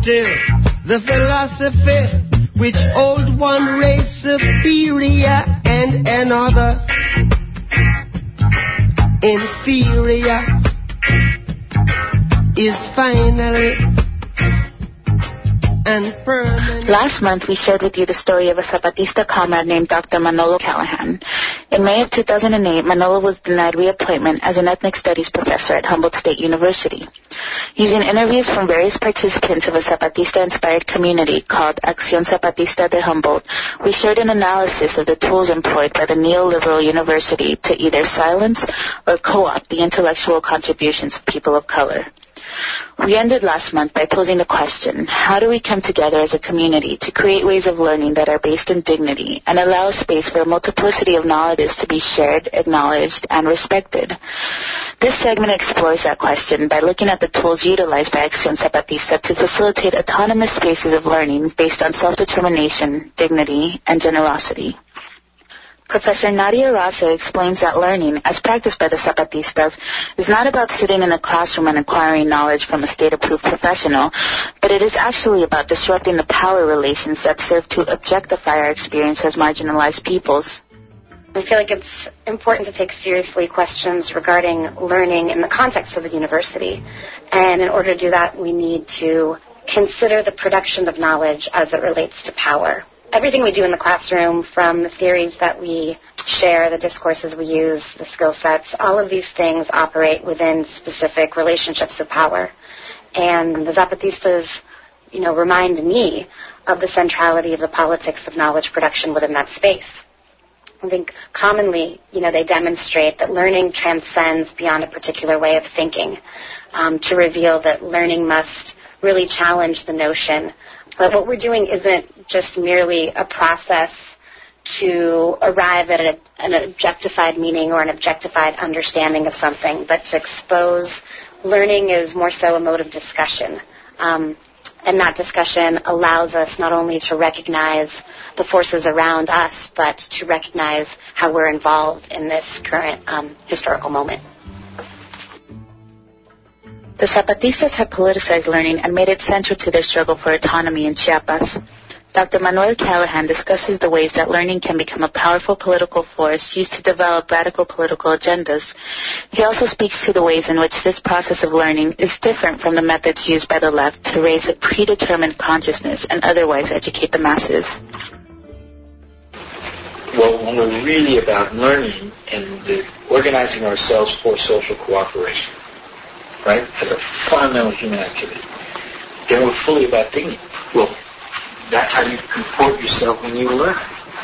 still the philosophy which old one race superior and another inferior is finally and permanent. Last month, we shared with you the story of a Zapatista comrade named Dr. Manolo Callahan. In May of 2008, Manolo was denied reappointment as an ethnic studies professor at Humboldt State University. Using interviews from various participants of a Zapatista-inspired community called Acción Zapatista de Humboldt, we shared an analysis of the tools employed by the neoliberal university to either silence or co-opt the intellectual contributions of people of color. We ended last month by posing the question, how do we come together as a community to create ways of learning that are based in dignity and allow space for a multiplicity of knowledges to be shared, acknowledged, and respected? This segment explores that question by looking at the tools utilized by Acción Zapatista to facilitate autonomous spaces of learning based on self-determination, dignity, and generosity. Professor Nadia Rasa explains that learning, as practiced by the Zapatistas, is not about sitting in a classroom and acquiring knowledge from a state-approved professional, but it is actually about disrupting the power relations that serve to objectify our experience as marginalized peoples. I feel like it's important to take seriously questions regarding learning in the context of the university. And in order to do that, we need to consider the production of knowledge as it relates to power. Everything we do in the classroom, from the theories that we share, the discourses we use, the skill sets, all of these things operate within specific relationships of power. And the Zapatistas, remind me of the centrality of the politics of knowledge production within that space. I think commonly, they demonstrate that learning transcends beyond a particular way of thinking, to reveal that learning must really challenge the notion that what we're doing isn't just merely a process to arrive at an objectified meaning or an objectified understanding of something, but to expose learning is more so a mode of discussion. And that discussion allows us not only to recognize the forces around us, but to recognize how we're involved in this current historical moment. The Zapatistas have politicized learning and made it central to their struggle for autonomy in Chiapas. Dr. Manuel Callahan discusses the ways that learning can become a powerful political force used to develop radical political agendas. He also speaks to the ways in which this process of learning is different from the methods used by the left to raise a predetermined consciousness and otherwise educate the masses. Well, when we're really about learning and organizing ourselves for social cooperation, right, as a fundamental human activity, then we're fully about dignity. Well, that's how you comport yourself when you learn,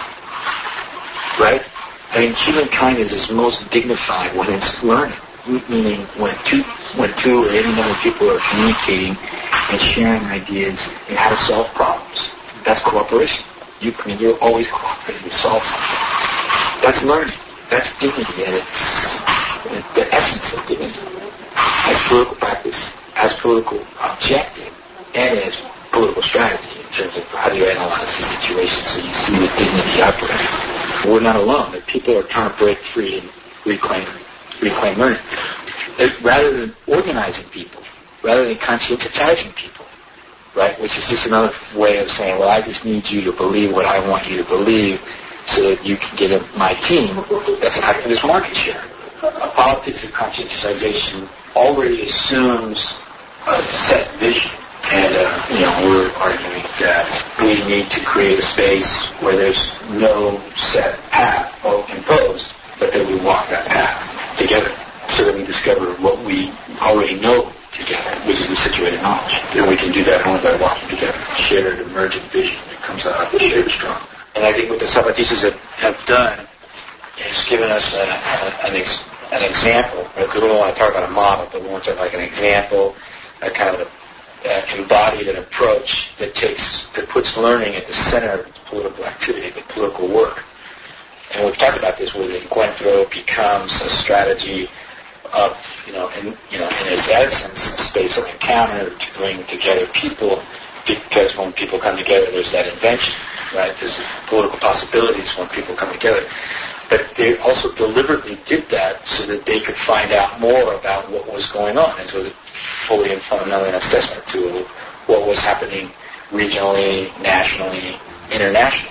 right? I mean, humankind is most dignified when it's learning, meaning when two or any number of people are communicating and sharing ideas and how to solve problems. That's cooperation. You're always cooperating to solve something. That's learning. That's dignity, and it's the essence of dignity. As political practice, as political objective, and as political strategy in terms of how do you analyze the situation so you see the dignity operating. We're not alone. That people are trying to break free and reclaim learning. Rather than organizing people, rather than conscientizing people, right, which is just another way of saying, well, I just need you to believe what I want you to believe so that you can get in my team. That's an activist market share. A politics of conscientization already assumes a set vision. And, we're arguing that we need to create a space where there's no set path imposed, but that we walk that path together so that we discover what we already know together, which is the situated knowledge. And we can do that only by walking together. Shared emergent vision that comes out of the shared struggle. And I think what the Zapatistas have done is given us an example. Because we don't want to talk about a model, but we want to talk like an example, a kind of embodied an approach that puts learning at the center of political activity, the political work. And we've talked about this with Encuentro becomes a strategy of, in its essence, a space of encounter to bring together people, because when people come together, there's that invention, right? There's political possibilities when people come together. But they also deliberately did that so that they could find out more about what was going on. And so fully and fundamentally an assessment tool what was happening regionally, nationally, internationally.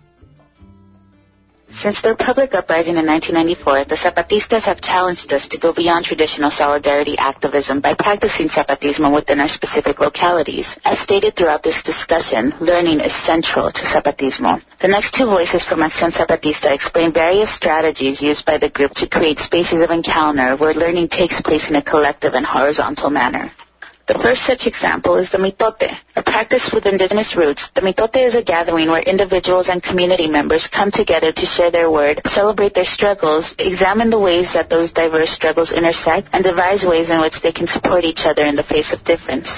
Since their public uprising in 1994, the Zapatistas have challenged us to go beyond traditional solidarity activism by practicing Zapatismo within our specific localities. As stated throughout this discussion, learning is central to Zapatismo. The next two voices from Acción Zapatista explain various strategies used by the group to create spaces of encounter where learning takes place in a collective and horizontal manner. The first such example is the mitote. A practice with indigenous roots, the mitote is a gathering where individuals and community members come together to share their word, celebrate their struggles, examine the ways that those diverse struggles intersect, and devise ways in which they can support each other in the face of difference.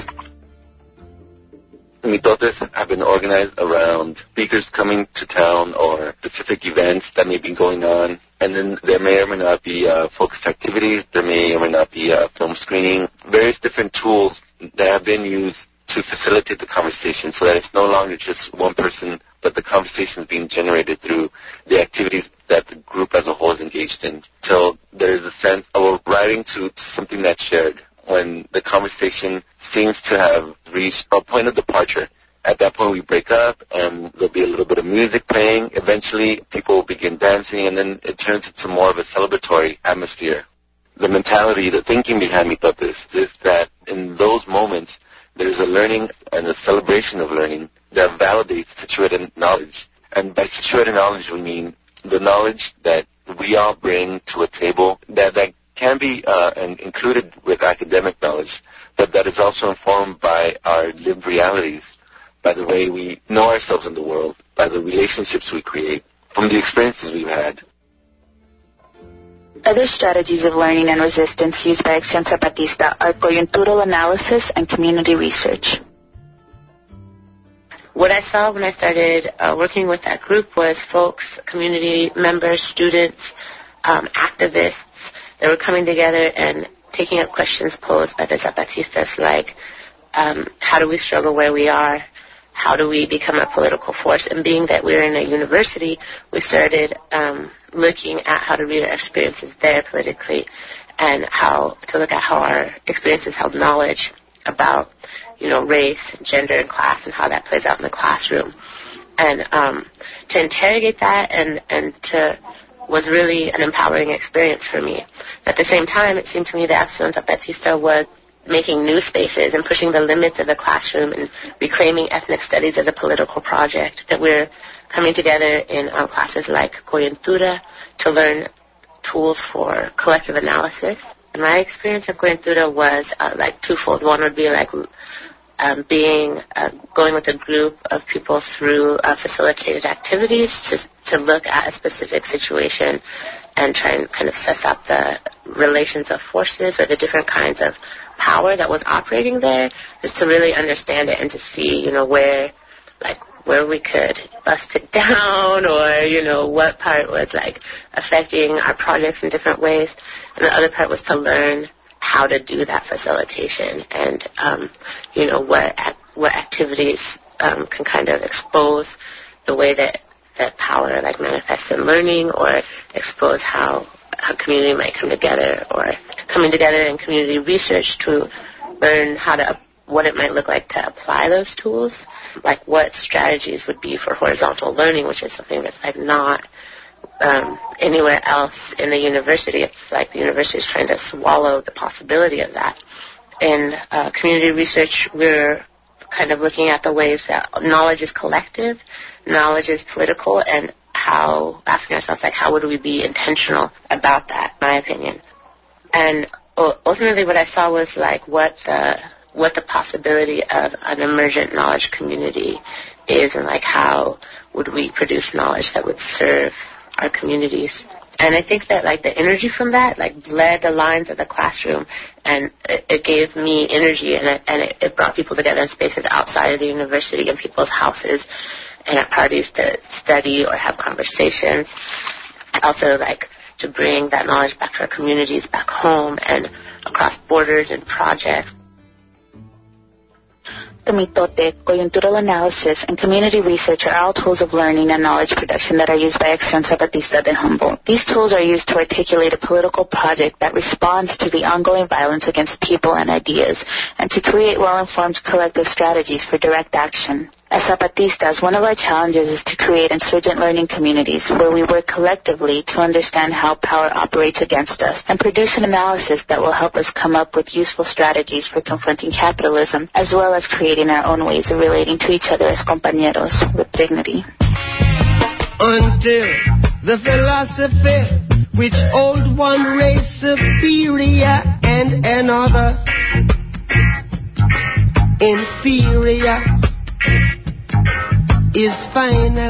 Mitotes have been organized around speakers coming to town or specific events that may be going on. And then there may or may not be focused activities. There may or may not be film screening. Various different tools that have been used to facilitate the conversation so that it's no longer just one person, but the conversation is being generated through the activities that the group as a whole is engaged in. So there's a sense of writing to something that's shared. When the conversation seems to have reached a point of departure, at that point we break up and there'll be a little bit of music playing. Eventually people will begin dancing, and then it turns into more of a celebratory atmosphere. The mentality, the thinking behind mitotes is that in those moments there's a learning and a celebration of learning that validates situated knowledge. And by situated knowledge we mean the knowledge that we all bring to a table that can be included with academic knowledge, but that is also informed by our lived realities, by the way we know ourselves in the world, by the relationships we create, from the experiences we've had. Other strategies of learning and resistance used by Acción Zapatista are coyuntural analysis and community research. What I saw when I started working with that group was folks, community members, students, activists that were coming together and taking up questions posed by the Zapatistas like, how do we struggle where we are? How do we become a political force? And being that we're in a university, we started looking at how to read our experiences there politically and how to look at how our experiences held knowledge about, race, and gender, and class, and how that plays out in the classroom. And to interrogate that and to was really an empowering experience for me. At the same time, it seemed to me that Acción Zapatista was making new spaces and pushing the limits of the classroom and reclaiming ethnic studies as a political project, that we're coming together in classes like Coyuntura to learn tools for collective analysis. And my experience of Coyuntura was twofold. One would be going with a group of people through facilitated activities to look at a specific situation and try and kind of suss out the relations of forces or the different kinds of power that was operating there, just to really understand it and to see, where we could bust it down or, what part was affecting our projects in different ways. And the other part was to learn how to do that facilitation and, what activities can kind of expose the way that power manifests in learning, or expose how community might come together, or coming together in community research to learn what it might look like to apply those tools, like what strategies would be for horizontal learning, which is something that's not anywhere else in the university. It's like the university is trying to swallow the possibility of that. In community research, we're kind of looking at the ways that knowledge is collective, knowledge is political, and asking ourselves, how would we be intentional about that, in my opinion. And ultimately what I saw was, what the possibility of an emergent knowledge community is, and, how would we produce knowledge that would serve our communities. And I think that, the energy from that, bled the lines of the classroom, and it gave me energy, and it brought people together in spaces outside of the university, in people's houses, and at parties to study or have conversations. Also, to bring that knowledge back to our communities back home and across borders and projects. efecto mitote, coyuntural analysis, and community research are all tools of learning and knowledge production that are used by Acción Zapatista de Humboldt. These tools are used to articulate a political project that responds to the ongoing violence against people and ideas, and to create well-informed collective strategies for direct action. As Zapatistas, one of our challenges is to create insurgent learning communities where we work collectively to understand how power operates against us and produce an analysis that will help us come up with useful strategies for confronting capitalism, as well as creating our own ways of relating to each other as compañeros with dignity. Until the philosophy which old one race superior and another inferior is final